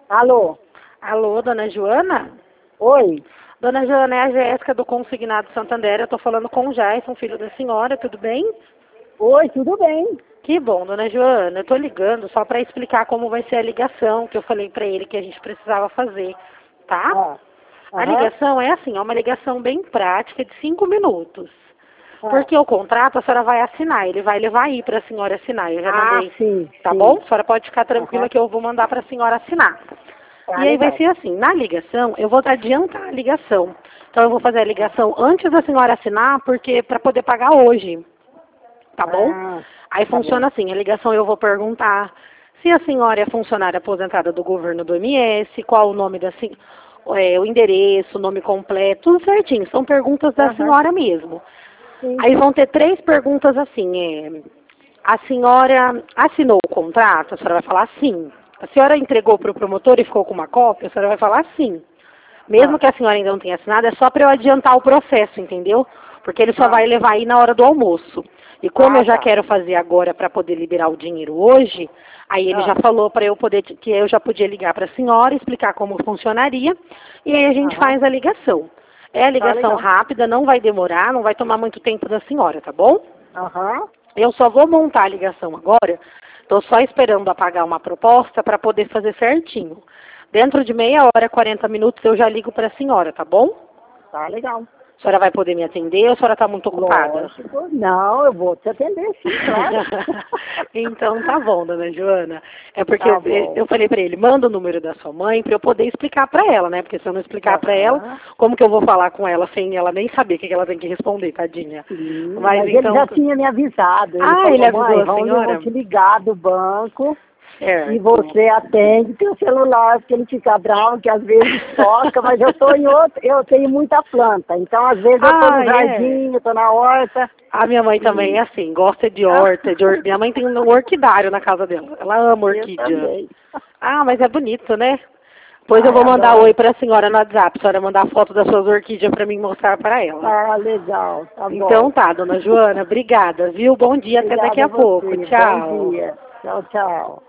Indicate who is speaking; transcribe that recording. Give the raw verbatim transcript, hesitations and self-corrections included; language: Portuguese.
Speaker 1: Alô?
Speaker 2: Alô, dona Joana?
Speaker 1: Oi?
Speaker 2: Dona Joana, é a Jéssica do Consignado Santander. Eu estou falando com o Jason, filho da senhora, tudo bem?
Speaker 1: Oi, tudo bem?
Speaker 2: Que bom, dona Joana. Eu estou ligando só para explicar como vai ser a ligação que eu falei para ele que a gente precisava fazer, tá?
Speaker 1: Ah,
Speaker 2: A
Speaker 1: aham.
Speaker 2: ligação é assim, é uma ligação bem prática de cinco minutos.
Speaker 1: Ah.
Speaker 2: Porque o contrato a senhora vai assinar, ele vai levar aí para a senhora assinar. Eu já
Speaker 1: Ah,
Speaker 2: mandei,
Speaker 1: sim,
Speaker 2: tá
Speaker 1: sim.
Speaker 2: bom? A senhora pode ficar tranquila
Speaker 1: Aham.
Speaker 2: que eu vou mandar para a senhora assinar.
Speaker 1: Tá
Speaker 2: E aí vai
Speaker 1: legal.
Speaker 2: ser assim, na ligação, eu vou adiantar a ligação. Então eu vou fazer a ligação antes da senhora assinar, porque para poder pagar hoje, tá bom?
Speaker 1: Ah,
Speaker 2: Aí
Speaker 1: tá bom.
Speaker 2: funciona assim, a ligação eu vou perguntar se a senhora é funcionária aposentada do governo do M S, qual o nome da senhora, é, o endereço, o nome completo, tudo certinho. São perguntas da
Speaker 1: Aham.
Speaker 2: senhora mesmo.
Speaker 1: Sim.
Speaker 2: Aí vão ter três perguntas assim, é, a senhora assinou o contrato? A senhora vai falar sim. A senhora entregou para o promotor e ficou com uma cópia? A senhora vai falar sim. Mesmo
Speaker 1: Ah,
Speaker 2: que a senhora ainda não tenha assinado, é só para eu adiantar o processo, entendeu? Porque ele só
Speaker 1: ah,
Speaker 2: vai levar aí na hora do almoço. E como
Speaker 1: ah,
Speaker 2: eu já
Speaker 1: tá.
Speaker 2: quero fazer agora para poder liberar o dinheiro hoje, aí ele já
Speaker 1: Ah,
Speaker 2: falou para eu poder, que eu já podia ligar para a senhora, explicar como funcionaria, e aí a gente
Speaker 1: aham.
Speaker 2: faz a ligação. É a
Speaker 1: Tá
Speaker 2: ligação
Speaker 1: legal.
Speaker 2: rápida, não vai demorar, não vai tomar muito tempo da senhora, tá bom?
Speaker 1: Aham.
Speaker 2: Eu só vou montar a ligação agora. Estou só esperando apagar uma proposta para poder fazer certinho. Dentro de meia hora, quarenta minutos, eu já ligo para a senhora, tá bom?
Speaker 1: Tá legal.
Speaker 2: A senhora vai poder me atender ou a senhora está muito ocupada?
Speaker 1: Lógico. Não, eu vou te atender, sim, claro.
Speaker 2: Então tá bom, dona Joana. É porque eu,
Speaker 1: Tá bom.
Speaker 2: eu falei para ele, manda o número da sua mãe para eu poder explicar para ela, né? Porque se eu não explicar para ela,
Speaker 1: Aham.
Speaker 2: como que eu vou falar com ela sem ela nem saber o que que ela tem que responder, tadinha?
Speaker 1: Sim,
Speaker 2: Mas
Speaker 1: mas ele
Speaker 2: então...
Speaker 1: já tinha me avisado. Ele
Speaker 2: Ah, ele
Speaker 1: falou,
Speaker 2: avisou
Speaker 1: mãe,
Speaker 2: a
Speaker 1: vão, eu vou
Speaker 2: senhora?
Speaker 1: te ligar do banco e
Speaker 2: Certo.
Speaker 1: você atende teu celular, porque ele fica bravo, que às vezes toca, mas eu tô em outro, eu tenho muita planta, então às vezes eu tô no
Speaker 2: Ah, é?
Speaker 1: jardim, eu tô na horta.
Speaker 2: A minha mãe também é
Speaker 1: E
Speaker 2: assim, gosta de horta. De or... Minha mãe tem um orquidário na casa dela. Ela ama
Speaker 1: eu
Speaker 2: orquídea.
Speaker 1: também.
Speaker 2: Ah, mas é bonito, né? Pois eu
Speaker 1: Ai,
Speaker 2: vou mandar
Speaker 1: adoro.
Speaker 2: oi para a senhora no WhatsApp. A senhora mandar foto das suas orquídeas para mim mostrar para ela.
Speaker 1: Ah, legal, tá
Speaker 2: Então
Speaker 1: bom.
Speaker 2: tá, dona Joana, obrigada, viu? Bom dia, até daqui
Speaker 1: Obrigada a
Speaker 2: a pouco.
Speaker 1: você, bom
Speaker 2: Tchau.
Speaker 1: dia. Tchau, tchau.